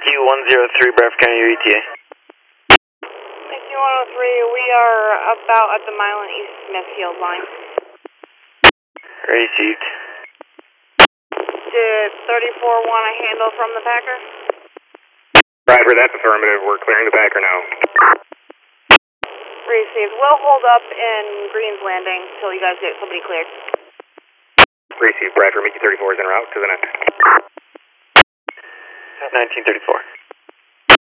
EQ103, Bradford County, your ETA. EQ103, we are about at the Milan East Smithfield line. Received. Did 34 want a handle from the Packer? Bradford, that's affirmative. We're clearing the Packer now. Received. We'll hold up in Green's Landing till you guys get somebody cleared. Received. Bradford, Mickey 34 is en route to the next. 1934.